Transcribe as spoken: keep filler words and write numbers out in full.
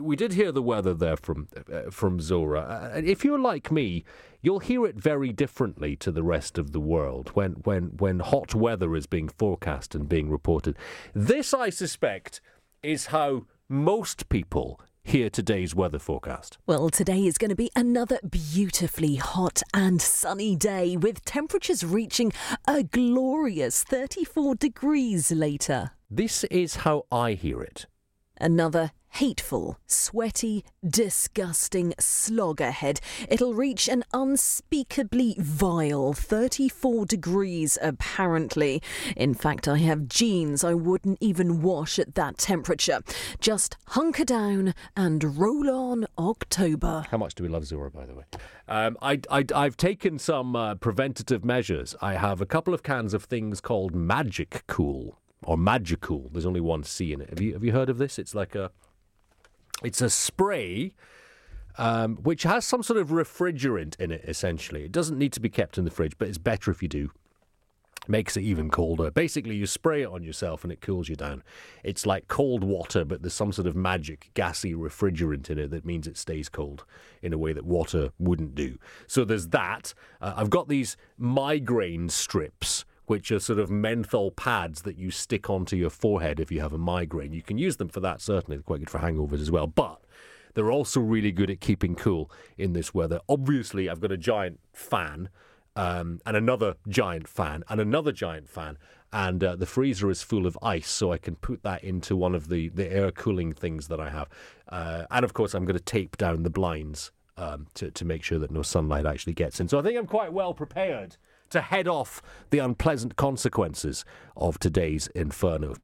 We did hear the weather there from uh, from Zora. Uh, if you're like me, you'll hear it very differently to the rest of the world when, when, when hot weather is being forecast and being reported. This, I suspect, is how most people hear today's weather forecast. Well, today is going to be another beautifully hot and sunny day with temperatures reaching a glorious thirty-four degrees later. This is how I hear it. Another hateful, sweaty, disgusting slog ahead. It'll reach an unspeakably vile thirty-four degrees, apparently. In fact, I have jeans I wouldn't even wash at that temperature. Just hunker down and roll on October. How much do we love Zora, by the way? Um, I, I, I've taken some uh, preventative measures. I have a couple of cans of things called Magic Cool. Or Magicool. There's only one C in it. Have you have you heard of this? It's like a, it's a spray, um, which has some sort of refrigerant in it. Essentially, it doesn't need to be kept in the fridge, but it's better if you do. Makes it even colder. Basically, you spray it on yourself and it cools you down. It's like cold water, but there's some sort of magic gassy refrigerant in it that means it stays cold in a way that water wouldn't do. So there's that. Uh, I've got these migraine strips, which are sort of menthol pads that you stick onto your forehead if you have a migraine. You can use them for that, certainly. They're quite good for hangovers as well. But they're also really good at keeping cool in this weather. Obviously, I've got a giant fan, um, and another giant fan, and another giant fan. And uh, the freezer is full of ice, so I can put that into one of the, the air cooling things that I have. Uh, and, of course, I'm going to tape down the blinds um, to, to make sure that no sunlight actually gets in. So I think I'm quite well prepared to head off the unpleasant consequences of today's inferno.